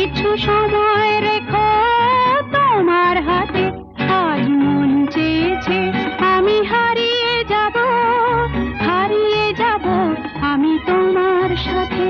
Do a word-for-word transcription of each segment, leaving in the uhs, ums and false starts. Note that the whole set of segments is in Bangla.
কিছু সময় রেখো তোমার হাতে। আজ মন চেয়েছে আমি হারিয়ে যাব, হারিয়ে যাব আমি তোমার সাথে।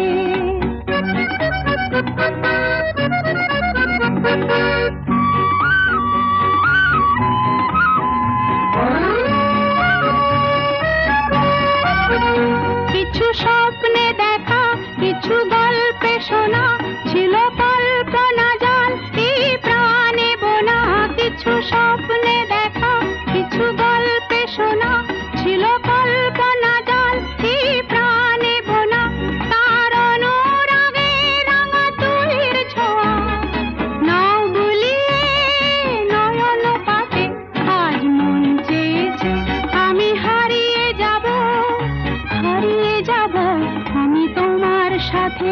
কিছু স্বপ্নে দেখা, কিছু গল্পে শোনা, ছিল কল্পনা জাল এই প্রাণে বোনা। কিছু স্বপ্নে দেখা, কিছু গল্পে শোনা, ছিল কল্পনা জাল এই প্রাণে বোনা। তার অনুরাগে রাঙা তুলির ছোঁয়া নাও বুলিয়ে নয়ন পাতে। আজ মন চেয়েছে আমি হারিয়ে যাব, হারিয়ে যাব আমি তোমার সাথে।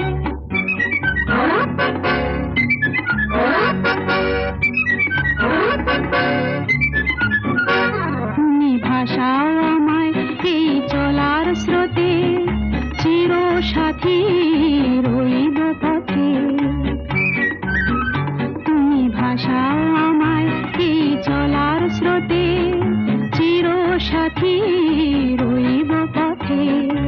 তুমি ভাসাও আমায় এই চলার স্রোতে, চির সাথী রইব পথে। তুমি ভাসাও আমায় এই চলার স্রোতে, চির সাথী রইব পথে।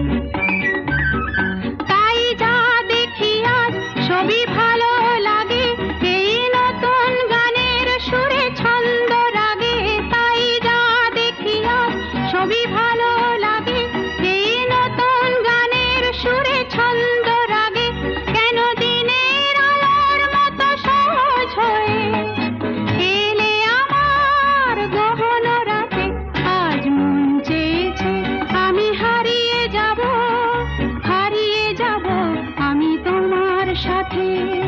তাই যা দেখি আজ সবই ভালো লাগে, এই নতুন গানের সুরে ছন্দ রাগে। তাই যা দেখি আজ সবই ভালো লাগে, এই নতুন গানের সুরে ছন্দ রাগে। কেন দিনের আলোর মতো সহজ হয়ে এলে আমার গহন রাতে। আজ মন চেয়েছে আমি হারিয়ে যাব, হারিয়ে যাব আমি তোমার সাথে।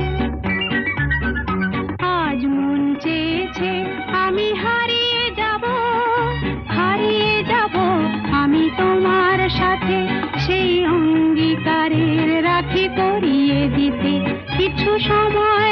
আজ মন চেয়েছে আমি হারিয়ে যাব, হারিয়ে যাব আমি তোমার সাথে। সেই অঙ্গীকারের রাখি পরিয়ে দিতে কিছু সময়